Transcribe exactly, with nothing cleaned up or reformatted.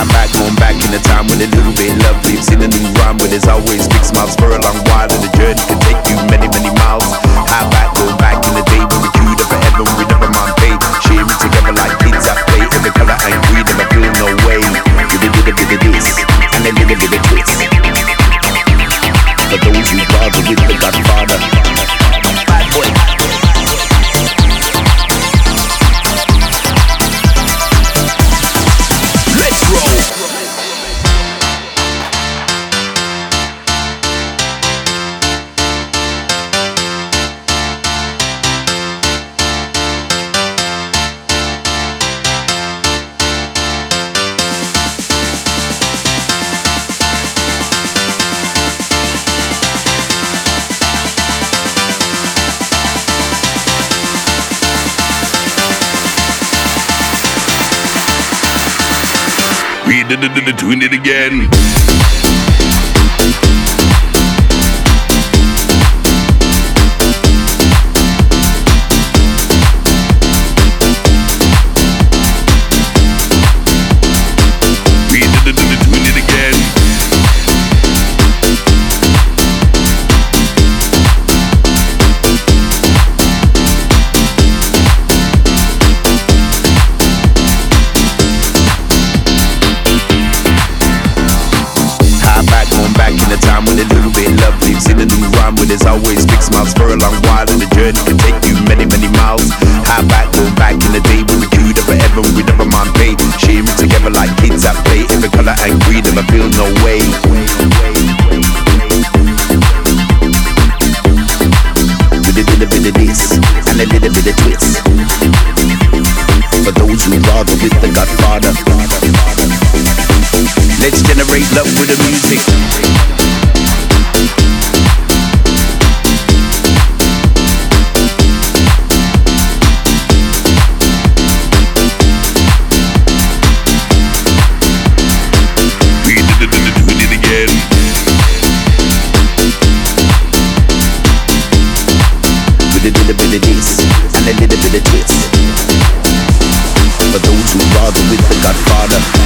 High back, going back in the time when a little bit lovely. Seen a new rhyme where there's always big smiles for a long while, and the journey can take you many, many miles. High back, going back in the day when we queued up forever, we never mind paid. Sharing together like kids at play, every color and green, never feel no way. With a little bit of this and a little bit of twist. For those who rather with the Godfather. Bad boy. Let's roll. We did it, did it, doing it again. We did it, did it, doing it again. Back in the time when a little bit lovely. Seen a new rhyme where there's always big smiles for a long while, and the journey can take you many, many miles. High back, going back in the day when we queued up forever, we never mind paid. Sharing together like kids at play, every color and green, never feel no way. With a little bit of this and a little bit of twist. For those who rather with the Godfather. Let's generate love with the music. We did it, did it, doing it again. With a little bit of this and a little bit of twist. For those who rather with the Godfather.